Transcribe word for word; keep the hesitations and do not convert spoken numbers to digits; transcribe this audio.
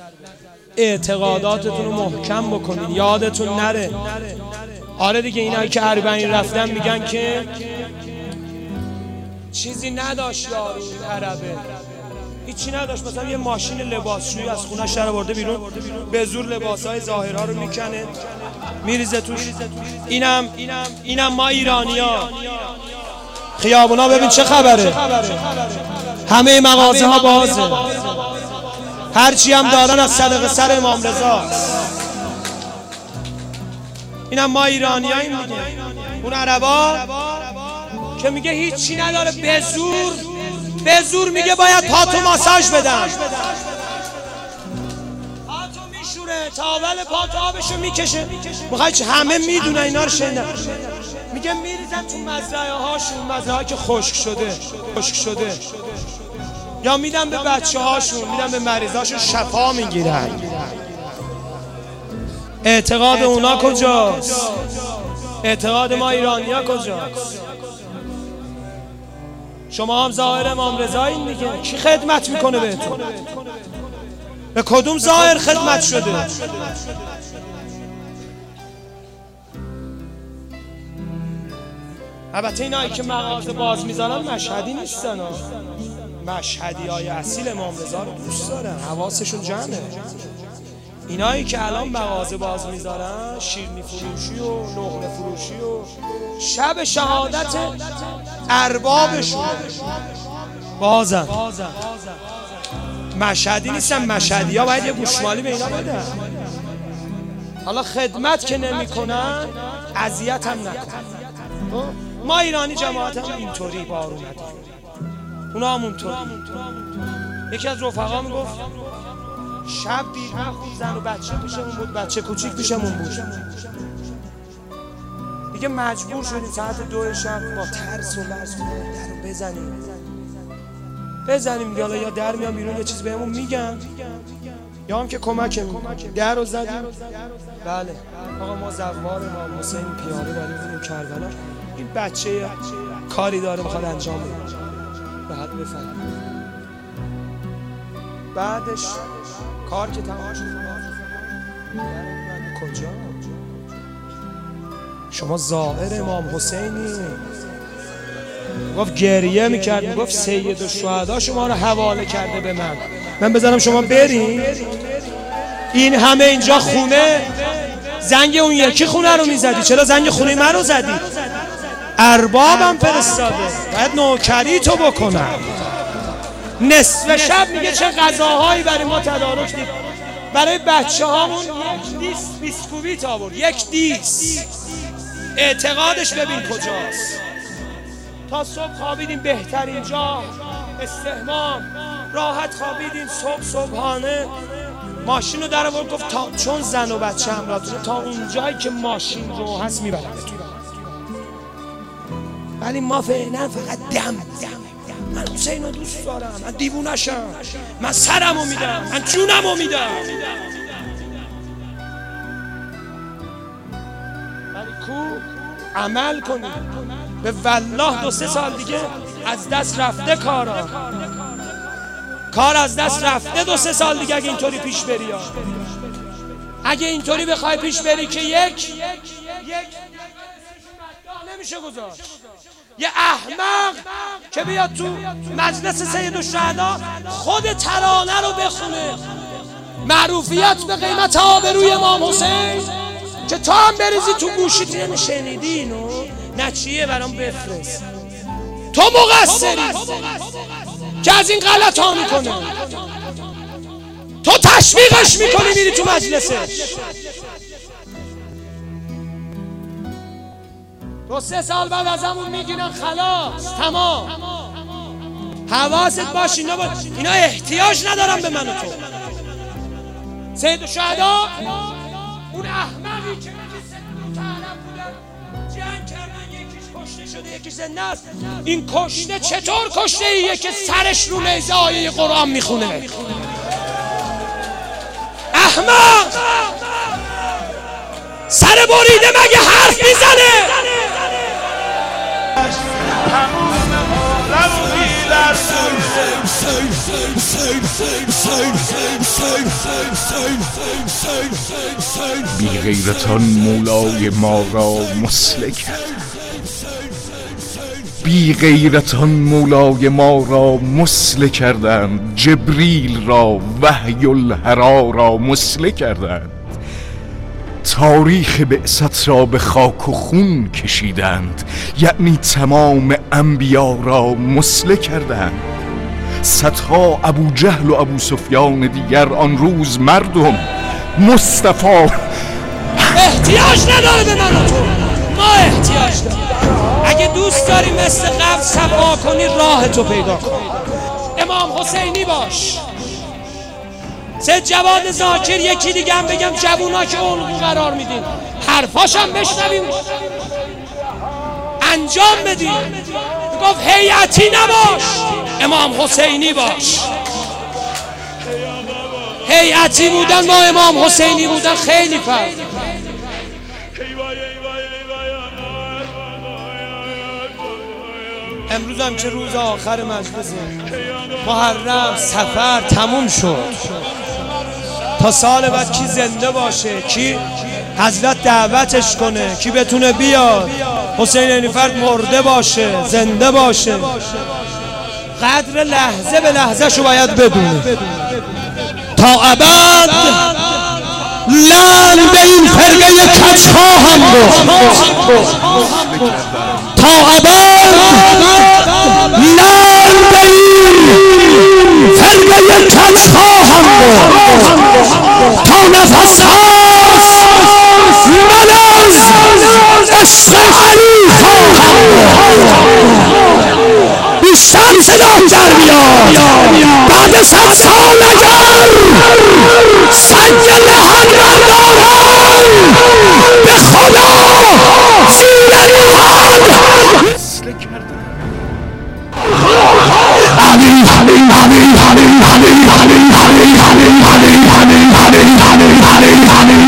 اعتقاداتتون رو محکم بکنید، یادتون نره. آره دیگه، اینایی که اربعین رفتن میگن که چیزی نداشت یارو این عربه، هیچی نداشت، مثلا یه ماشین لباسشویی از خونش در آورده بیرون، به زور لباسای ظاهرها رو میکنه میریزه توش. اینم اینم ما ایرانی‌ها خیابونا ببین چه خبره، همه مغازه ها بازه، هرچی هم دارن از صدقه سر امام رضا. اینم ما ایرانیاییم دیگه. اون عربا که میگه هیچی نداره، به زور به زور میگه باید پاتو ماساژ بدن، پاتو میشوره، تاول پاتو آبشو میکشه. میخوای چه؟ همه میدونن اینا رو شنیدن. میگه میریزن تو مزرعه هاشون، مزرعه که خشک شده خشک شده یا میدن به بچه هاشون، میدن به مریضاشون، شفا میگیرن. اعتقاد اونا کجاست؟ اعتقاد ما ایرانی‌ها کجاست؟ شما هم ظاهر امام رضایین دیگه. کی خدمت میکنه بهتون؟ به کدوم ظاهر خدمت شده؟ البته اینایی که مغازه باز میذارن مشهدی نیستن، مشهدی های اصیل امام رضا رو دوست دارن، حواسشون جمعه. اینایی که الان مغازه باز میذارن شیرینی فروشی و نقره فروشی و شب شهادت اربابشون بازن، مشهدی نیستن. مشهدی ها باید یه گوشمالی به اینا بدن. حالا خدمت که نمی کنن اذیت هم نکنن. ما ایرانی جماعت هم اینطوری بارون نداریم، اونا هم اونطوری. یکی از رفقا میگفت شب دیر خوب زن و بچه پیشمون بود، بچه کوچیک پیشمون بود دیگه، مجبور شدیم ساعت دو شب با ترس و لرز در رو بزنیم بزنیم دیگه. حالا یا در میام بیرون یه چیز بهمون میگن یا هم که کمکمون. در رو زدیم. بله آقا ما زوار امام حسین پیاده داریم بودیم کربلا، این بچه کاری داره میخواد انجام بده، بعد بفهمیم. بعدش کار که تمام شد کجا؟ شما زائر امام حسینی. گفت گریه میکرد، میگفت سید الشهدا شما رو حواله کرده به من، من بذارم شما برین؟ این همه اینجا خونه، زنگ اون یکی خونه رو میزدی، چرا زنگ خونه من رو زدی؟ اربابم فرستاده، باید نوکری تو بکنم. نصف شب میگه چه غذاهایی برای ما تدارک دید، برای بچه هامون یک دیس بیسکویت آورد، یک دیس. اعتقادش ببین کجاست. تا صبح خوابیدیم بهترین جا، استحمام، راحت خوابیدیم. صبح صبحانه ماشین رو در آورد، گفت تا چون زن و بچه همراهتونه تا اون جایی که ماشین رو هست میبرمتون. ولی ما فعلا فقط دم دم. من حسین رو دوست دارم، من دیوونشم، من سرمو میدم، من جونمو میدم. ولی کو عمل کنید. به والله دو سه سال دیگه از دست رفته کارا، کار از دست رفته. دو سه سال دیگه اگه اینطوری پیش بری، اگه اینطوری بخوای پیش بری که یک یک نمیشه گذاشت. یه احمق که بیاد تو مجلس سید الشهدا خود ترانه رو بخونه، معروفیت به قیمت آبروی امام حسین، که تا هم بریزی تو گوشیت اینو شنیدی اینو نه چیه برام بفرست. تو مقصری که از این غلط ها میکنه، تو تشویقش میکنی میری تو مجلسش. دو سه سال بعد از همون میگیرن خلاص تمام. حواست باش اینا, با... اینا احتیاج ندارن به من و تو. سید الشهدا اون احمقی که سه تا عرب بودن جنگ کردن، یکیش کشته شده یکیش زنده است. این کشته چطور کشته ایه که سرش رو نیزه آیه قرآن میخونه؟ احمق سر بریده مگه حرف میزنه؟ بی غیرتان مولای ما را مسله کردند، بی غیرتان مولای ما را مسله کردند، جبریل را وحی الحرا را مسله کردند، تاریخ بعثت را به خاک و خون کشیدند، یعنی تمام انبیا را مسله کردند. صدها ابو جهل و ابو سفیان دیگر آن روز مردم مصطفی احتیاج نداره به من و تو، ما احتیاج داریم. اگه دوست داری مثل قبل صفا کنی راه تو پیدا کن. امام حسینی باش. سید جواد ذاکر، یکی دیگه هم بگم جوونا که اون قرار میدین حرفاش هم بشنویم انجام بدیم. گفت هیئتی نباش، امام حسینی باش. هیئتی بودن با امام حسینی بودن خیلی فرق. امروز هم که روز آخر مجلسه، محرم صفر تموم شد. تا سال بعد کی زنده باشه، کی حضرت دعوتش کنه، کی بتونه بیاد، حسین نیفرد مرده باشه زنده باشه، قدر لحظه به لحظه شو باید بدونه. تا ابد لعن به این فرقه کج خواهم گفت، تا ابد لعن به این فرقه کج خواهم گفت، تا نفس هاست من از عشق علی خواهم گفت. بیشتر صدا در بیاد بعد صد سال اگر سنگ لحن بردارم به خدا زیر لحن علی علی علی علی علی علی علی علی علی علی علی علی علی